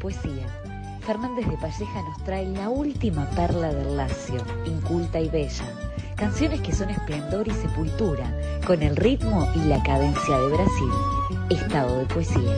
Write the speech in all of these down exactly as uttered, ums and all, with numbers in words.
poesía. Fernández de Palleja nos trae la última perla del Lacio, inculta y bella. Canciones que son esplendor y sepultura, con el ritmo y la cadencia de Brasil. Estado de poesía.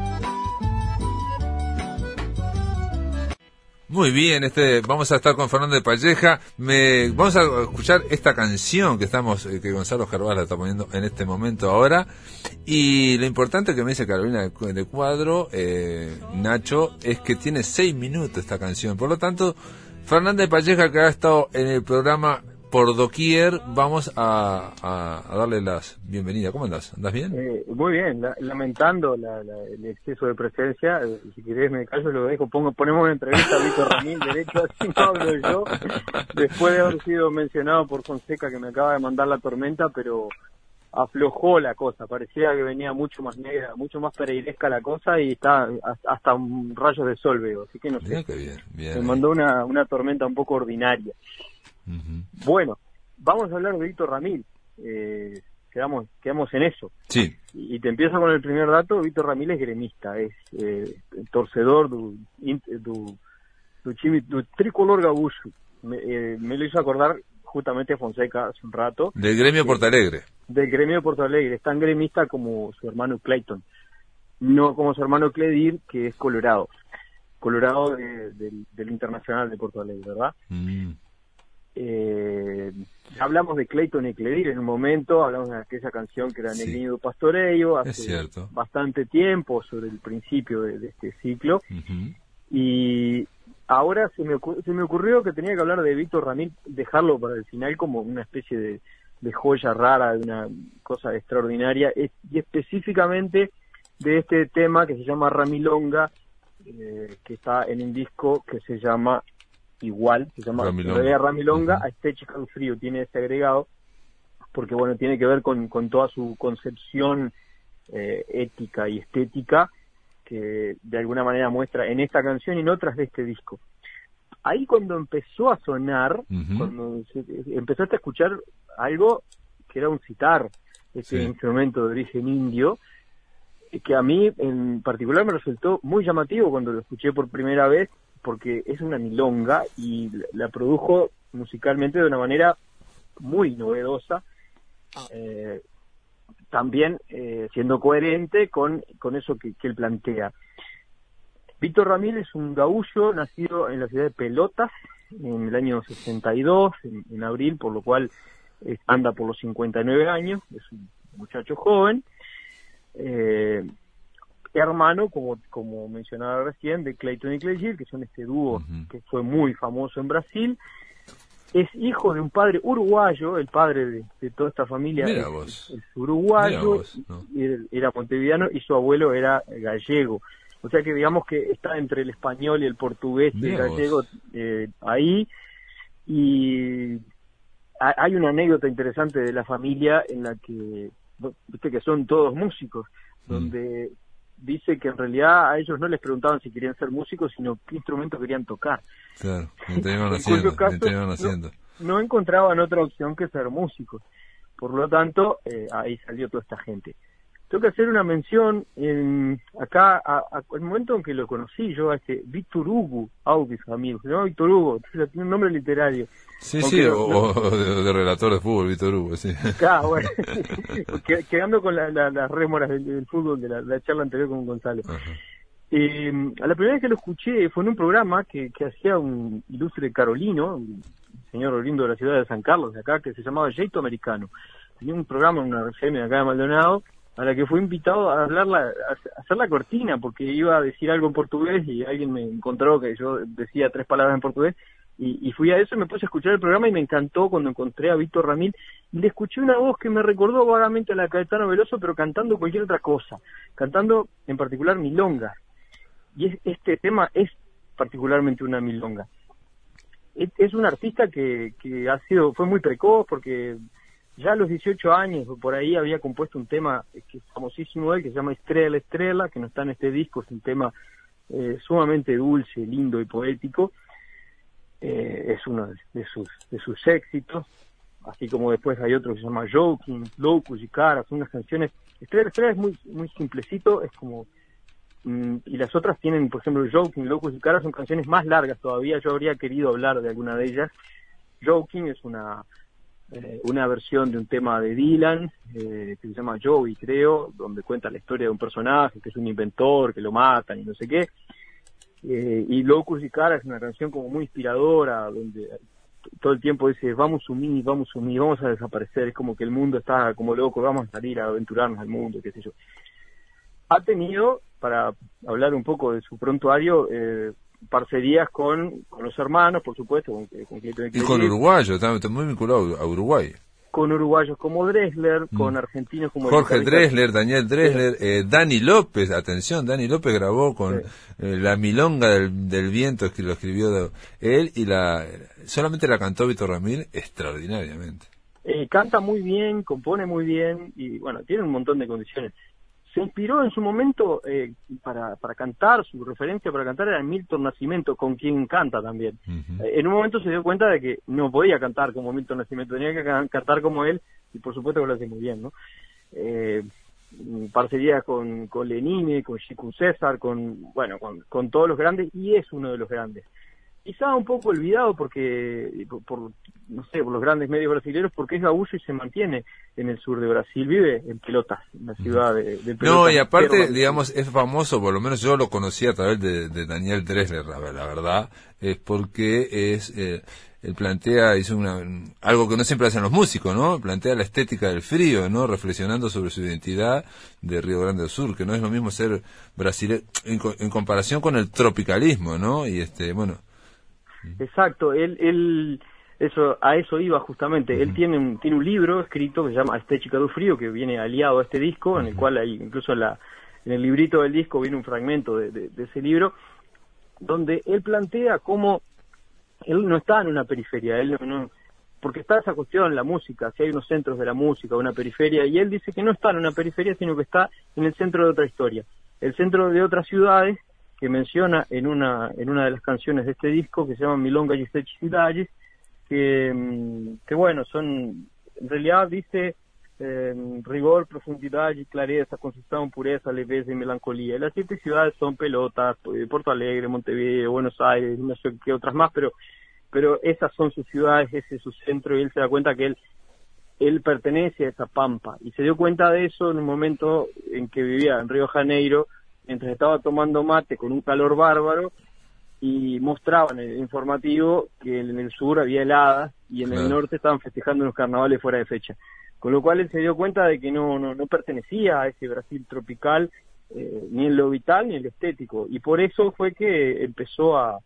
Muy bien, este, vamos a estar con Fernando de Palleja. Me, vamos a escuchar esta canción que estamos, que Gonzalo Gervás la está poniendo en este momento ahora. Y lo importante que me dice Carolina de Cuadro, eh, Nacho, es que tiene seis minutos esta canción. Por lo tanto, Fernando de Palleja, que ha estado en el programa por doquier, vamos a, a, a darle las bienvenidas. ¿Cómo andás? ¿Andás bien? Eh, muy bien, la, lamentando la, la, el exceso de presencia. Eh, si querés me callo, lo dejo, pongo, ponemos una entrevista a Víctor Ramil, derecho, así no hablo yo, después de haber sido mencionado por Fonseca, que me acaba de mandar la tormenta, pero aflojó la cosa, parecía que venía mucho más negra, mucho más pereiresca la cosa, y está hasta un rayo de sol veo, así que no sé, que bien, bien, me mandó una, una tormenta un poco ordinaria. Uh-huh. Bueno, vamos a hablar de Víctor Ramil, eh, quedamos quedamos en eso. Sí. Y, y te empiezo con el primer dato. Víctor Ramil es gremista, es eh, torcedor du, du, du, chimi, du tricolor gaúcho. Me, eh, me lo hizo acordar justamente Fonseca hace un rato. Del gremio Porto Alegre. Eh, del gremio Porto Alegre, es tan gremista como su hermano Clayton, no como su hermano Cledir, que es colorado, colorado de, de, del Internacional de Porto Alegre, ¿verdad? Mm. Eh, hablamos de Clayton y Cledir en un momento, hablamos de aquella canción que era sí. Negriño Pastoreio hace bastante tiempo, sobre el principio de, de este ciclo. Uh-huh. Y ahora se me, ocur- se me ocurrió que tenía que hablar de Víctor Ramil, dejarlo para el final como una especie de, de joya rara, de una cosa extraordinaria, es, y específicamente de este tema que se llama Ramilonga, eh, que está en un disco que se llama igual, se llama Ramilonga, Ramilonga uh-huh. a Estética del Frío, tiene ese agregado, porque bueno, tiene que ver con, con toda su concepción eh, ética y estética, que de alguna manera muestra en esta canción y en otras de este disco. Ahí cuando empezó a sonar, uh-huh. cuando se, empezaste a escuchar algo que era un sitar, este sí. instrumento de origen indio, que a mí en particular me resultó muy llamativo cuando lo escuché por primera vez, porque es una milonga y la produjo musicalmente de una manera muy novedosa, eh, también eh, siendo coherente con, con eso que, que él plantea. Víctor Ramil es un gaúcho nacido en la ciudad de Pelotas en el año sesenta y dos, en, en abril, por lo cual eh, anda por los cincuenta y nueve años, es un muchacho joven, eh, hermano, como como mencionaba recién, de Clayton y Cledir, que son este dúo uh-huh. que fue muy famoso en Brasil. Es hijo de un padre uruguayo, el padre de, de toda esta familia es, es, es uruguayo, vos, ¿no? y, era montevideano, y su abuelo era gallego. O sea que digamos que está entre el español y el portugués y el gallego eh, ahí. Y hay una anécdota interesante de la familia en la que, viste que son todos músicos, mm. donde dice que en realidad a ellos no les preguntaban si querían ser músicos, sino qué instrumento querían tocar. Claro, te iban haciendo, caso, te iban haciendo. No, no encontraban otra opción que ser músicos. Por lo tanto, eh, ahí salió toda esta gente. Tengo que hacer una mención en, acá, a, a, al momento en que lo conocí yo, a este Víctor Hugo Audis, amigos, se llama Víctor Hugo, tiene un nombre literario. Sí, sí, no, o, no, de, de relator de fútbol, Víctor Hugo, sí. Claro, bueno, quedando con la, la, las rémoras del, del fútbol de la, la charla anterior con Gonzalo. Eh, a la primera vez que lo escuché fue en un programa que, que hacía un ilustre carolino, un señor oriundo de la ciudad de San Carlos, de acá, que se llamaba Jeito Americano. Tenía un programa en una R C M de acá de Maldonado, a la que fui invitado a hablar la, a hacer la cortina, porque iba a decir algo en portugués y alguien me encontró que yo decía tres palabras en portugués, y, y fui a eso y me puse a escuchar el programa y me encantó cuando encontré a Víctor Ramil, y le escuché una voz que me recordó vagamente a la de Caetano Veloso, pero cantando cualquier otra cosa, cantando en particular milonga, y es, este tema es particularmente una milonga. Es, es un artista que, que ha sido, fue muy precoz, porque ya a los dieciocho años, por ahí, había compuesto un tema que es famosísimo de él, que se llama Estrella, Estrella, que no está en este disco, es un tema eh, sumamente dulce, lindo y poético. Eh, es uno de sus de sus éxitos, así como después hay otro que se llama Joking, Loucos y Caras, son unas canciones. Estrella, Estrella es muy muy simplecito, es como mm, y las otras tienen, por ejemplo, Joking, Locus y Cara son canciones más largas todavía. Yo habría querido hablar de alguna de ellas. Joking es una eh, una versión de un tema de Dylan eh, que se llama Joey, creo, donde cuenta la historia de un personaje que es un inventor, que lo matan y no sé qué. Eh, y Locus y Cara es una canción como muy inspiradora, donde todo el tiempo dice, vamos a sumir, vamos a sumir, vamos a desaparecer, es como que el mundo está como loco, vamos a salir a aventurarnos al mundo, qué sé yo. Ha tenido, para hablar un poco de su prontuario, eh, parcerías con, con los hermanos, por supuesto, con, con Clayton y con uruguayos, está, está muy vinculado a Uruguay. Con uruguayos como Dressler, mm. con argentinos como... Jorge Dressler, Daniel Dressler, sí. eh, Dani López, atención, Dani López grabó con sí. eh, La Milonga del, del Viento, que lo escribió de, él, y la solamente la cantó Víctor Ramil extraordinariamente. Eh, canta muy bien, compone muy bien, y bueno, tiene un montón de condiciones. Se inspiró en su momento eh, para, para cantar, su referencia para cantar era Milton Nascimento, con quien canta también. Uh-huh. Eh, en un momento se dio cuenta de que no podía cantar como Milton Nascimento, tenía que can- cantar como él, y por supuesto que lo hace muy bien, ¿no? Eh, parcería con, con Lenine, con Chico César, con, bueno, con, con todos los grandes, y es uno de los grandes. Quizá un poco olvidado porque por, por no sé, por los grandes medios brasileños, porque es gaúcho y se mantiene en el sur de Brasil, vive en Pelotas, en la ciudad de, de Pelotas. No, y aparte, pero, digamos, es famoso, por lo menos yo lo conocí a través de, de Daniel Dressler, la, la verdad, es porque es, eh, él plantea, hizo una, algo que no siempre hacen los músicos, ¿no? Plantea la estética del frío, ¿no? Reflexionando sobre su identidad de Río Grande do Sur, que no es lo mismo ser brasileño, en, en comparación con el tropicalismo, ¿no? Y este, bueno... Exacto, él, él, eso, a eso iba justamente. Uh-huh. Él tiene un, tiene un libro escrito que se llama Estética do Frío, que viene aliado a este disco, uh-huh. en el cual hay, incluso en, la, en el librito del disco viene un fragmento de, de, de ese libro, donde él plantea cómo él no está en una periferia, él no, no, porque está esa cuestión, la música, si hay unos centros de la música, una periferia, y él dice que no está en una periferia, sino que está en el centro de otra historia, el centro de otras ciudades, que menciona en una en una de las canciones de este disco, que se llama Milonga y Cidades, que, que bueno, son, en realidad dice eh, rigor, profundidad y clareza, concisión, pureza, leveza y melancolía. Y las siete ciudades son Pelotas, Porto Alegre, Montevideo, Buenos Aires, no sé qué otras más, pero pero esas son sus ciudades, ese es su centro, y él se da cuenta que él él pertenece a esa pampa, y se dio cuenta de eso en un momento en que vivía en Río de Janeiro, mientras estaba tomando mate con un calor bárbaro, y mostraban en el informativo que en el sur había heladas y en claro. el norte estaban festejando unos carnavales fuera de fecha. Con lo cual él se dio cuenta de que no no, no pertenecía a ese Brasil tropical, eh, ni en lo vital ni en lo estético. Y por eso fue que empezó a,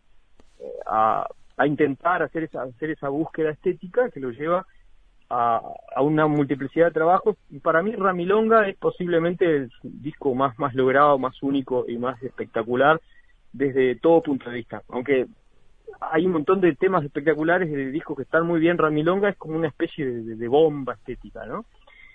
a, a intentar hacer esa, hacer esa búsqueda estética que lo lleva A, a una multiplicidad de trabajos, y para mí Ramilonga es posiblemente el disco más más logrado, más único y más espectacular desde todo punto de vista. Aunque hay un montón de temas espectaculares de discos que están muy bien, Ramilonga es como una especie de, de, de bomba estética, ¿no?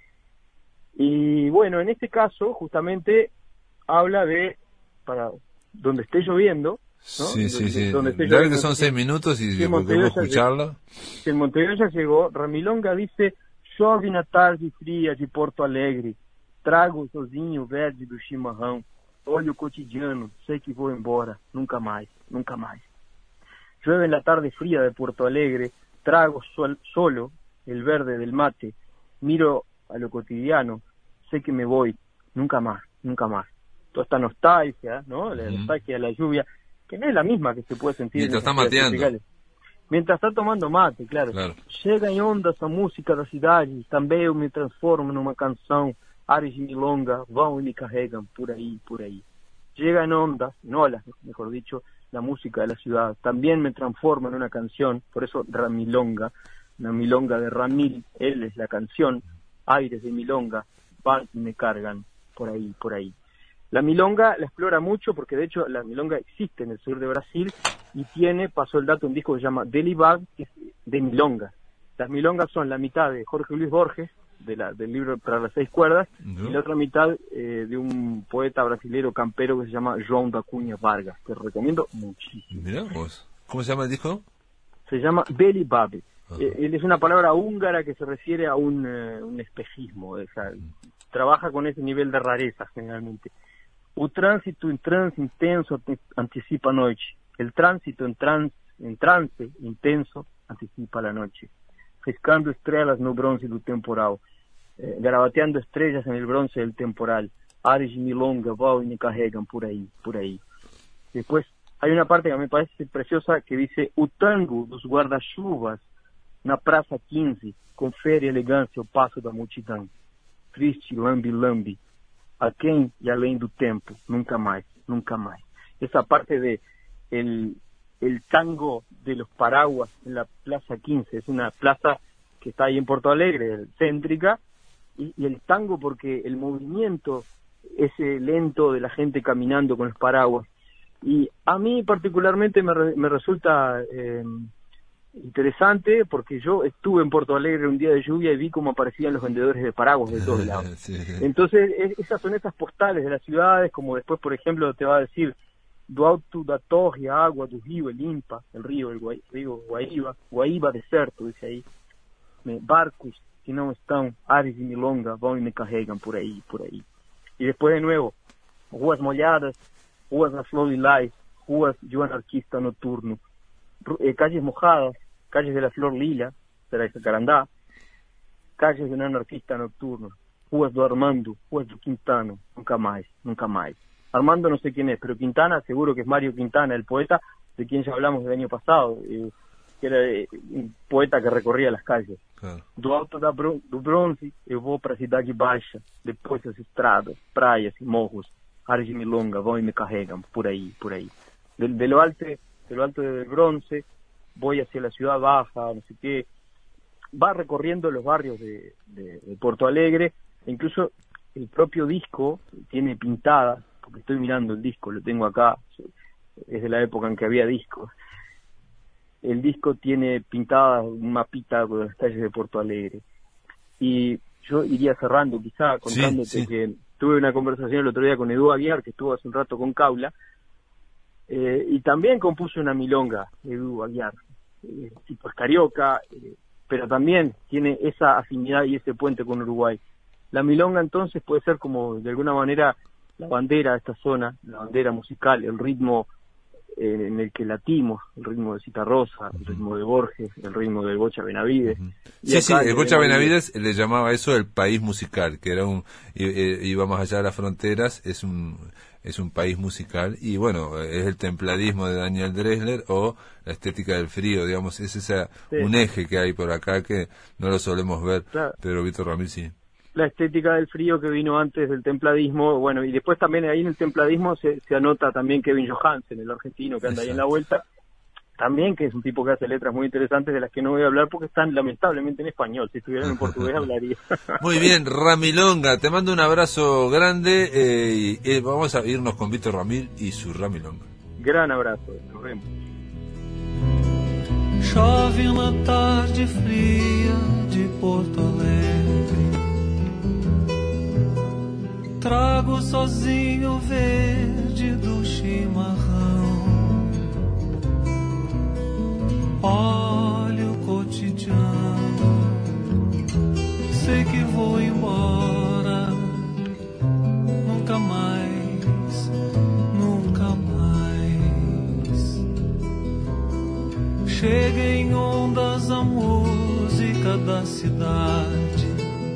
Y bueno, en este caso justamente habla de, para donde esté lloviendo, ¿no? Sí, sí, sí. Ya que son seis minutos y podemos escucharlo. Si en Montevideo ya llegó, Ramilonga dice: chove na tarde fria de Porto Alegre, trago o sozinho verde do chimarrão, olho o cotidiano, sei que vou embora, nunca mais, nunca mais. Llueve en la tarde fría de Porto Alegre, trago sol, solo el verde del mate, miro a lo cotidiano, sé que me voy, nunca más, nunca más. Toda esta nostalgia, ¿no? La uh-huh. nostalgia de la lluvia, que no es la misma que se puede sentir mientras en está mateando, mientras está tomando mate, claro. claro. Chega em ondas a música da cidade, também eu me transformo numa canção, ares de milonga vão e me carregam por ahí, por ahí. Llega en ondas, en olas, mejor dicho, la música de la ciudad, también me transforma en una canción, por eso Ramilonga, una milonga de Ramil, él es la canción, aires de milonga van y me cargan por ahí, por ahí. La milonga la explora mucho porque de hecho la milonga existe en el sur de Brasil y tiene, pasó el dato, un disco que se llama Delibag, que es de milonga. Las milongas son la mitad de Jorge Luis Borges, de la, del libro Para las seis cuerdas, uh-huh. y la otra mitad eh, de un poeta brasilero campero que se llama João da Cunha Vargas, que recomiendo muchísimo. Mirá vos. ¿Cómo se llama el disco? Se llama Delibag. Uh-huh. Eh, es una palabra húngara que se refiere a un, uh, un espejismo, o sea, uh-huh. trabaja con ese nivel de rareza generalmente. O trânsito em trance intenso antecipa a noite. El tránsito em trance, em trance intenso antecipa a noite. Riscando estrelas no bronze do temporal. Eh, garabateando estrellas en el bronce del temporal. Ares de milonga vão y me carregan por ahí, por ahí. Después hay una parte que me parece preciosa que dice: o tango dos guarda-chuvas na Praça quinze confere elegância ao passo da multidão. Triste lambi-lambi, a quem e além do tempo, nunca más, nunca más. Esa parte de el, el tango de los paraguas en la Plaza quince, es una plaza que está ahí en Porto Alegre, céntrica, y, y el tango porque el movimiento ese lento de la gente caminando con los paraguas. Y a mí particularmente me, re, me resulta eh, interesante porque yo estuve en Porto Alegre un día de lluvia y vi cómo aparecían los vendedores de paraguas de todos lados. Sí. Entonces es, esas son esas postales de las ciudades, como después por ejemplo te va a decir do alto da torre a agua do río el Impa, el río, el Guai, río Guaíba, Guaíba deserto, dice ahí, me, barcos que no están, ares de milonga vão y me carregan por ahí, por ahí. Y después de nuevo, ruas molhadas, ruas da flor lilás, ruas de un anarquista noturno, eh, calles mojadas, calles de la flor lila, será esa Carandá, calles de un anarquista nocturno, ruas do Armando, ruas do Quintano, nunca más, nunca más. Armando no sé quién es, pero Quintana seguro que es Mario Quintana, el poeta de quien ya hablamos el año pasado, eh, que era eh, un poeta que recorría las calles. Claro. Do alto da bron do bronze eu vou para a cidade baixa, depois as estradas, praias e morros, ares de milonga vão y me carregan, por ahí, por ahí. De, de lo alto, de lo alto del bronce voy hacia la ciudad baja, no sé qué. Va recorriendo los barrios de, de, de Porto Alegre, e incluso el propio disco tiene pintadas, porque estoy mirando el disco, lo tengo acá, es de la época en que había discos. El disco tiene pintada un mapita de las calles de Porto Alegre. Y yo iría cerrando quizá contándote sí, sí. que tuve una conversación el otro día con Edu Aguiar, que estuvo hace un rato con Caula, eh, y también compuso una milonga, Edu Aguiar, eh, tipo es carioca, eh, pero también tiene esa afinidad y ese puente con Uruguay. La milonga entonces puede ser como de alguna manera la bandera de esta zona, la bandera musical, el ritmo eh, en el que latimos, el ritmo de Citarrosa, el ritmo de Borges, el ritmo del Bocha Benavides. Uh-huh. Sí, sí, el Bocha Benavides le llamaba eso el país musical, que era un iba más allá de las fronteras, es un es un país musical, y bueno, es el templadismo de Daniel Drexler o la estética del frío, digamos, es esa sí. un eje que hay por acá que no lo solemos ver, claro. Pero Víctor Ramil sí. La estética del frío que vino antes del templadismo, bueno, y después también ahí en el templadismo se, se anota también Kevin Johansen, el argentino que anda Exacto. ahí en la vuelta, también que es un tipo que hace letras muy interesantes de las que no voy a hablar porque están lamentablemente en español, si estuvieran en portugués hablaría. Muy bien, Ramilonga, te mando un abrazo grande eh, y eh, vamos a irnos con Víctor Ramil y su Ramilonga. Gran abrazo, nos vemos. Chove uma tarde fria de Porto Alegre. Trago sozinho o verde do chimarrão. Olho o cotidiano. Sei que vou embora. Nunca mais, nunca mais. Chega em ondas a música da cidade.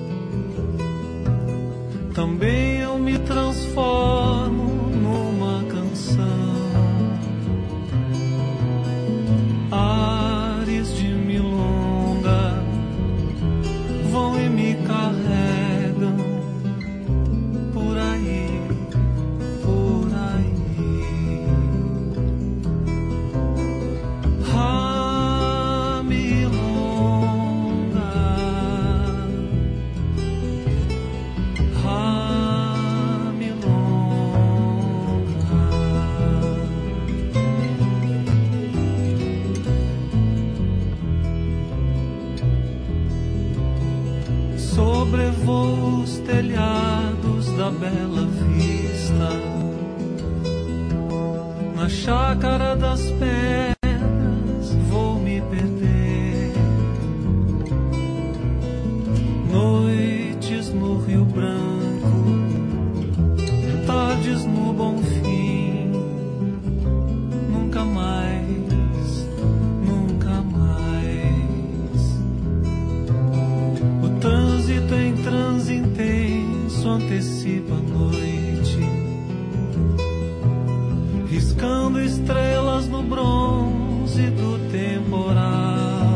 Também eu me transformo numa canção. Ares de milonga vão e me carregam por aí, por aí. Ah, milonga, ah, milonga. Sobrevoo os telhados da Bela Vista, na chácara das pedras vou me perder. Noites no Rio Branco, tardes no antecipa a noite, riscando estrelas no bronze do temporal.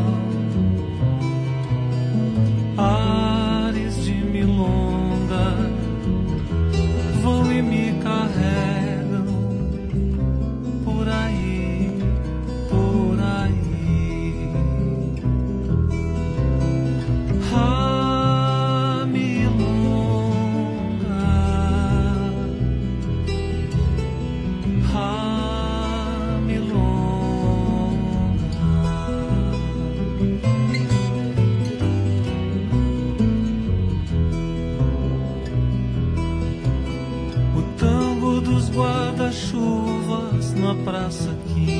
Ares de milonga vão e me carregam por aí, por aí. Ah, milonga, ah, milonga. O tango dos guarda-chuvas na Praça Quinta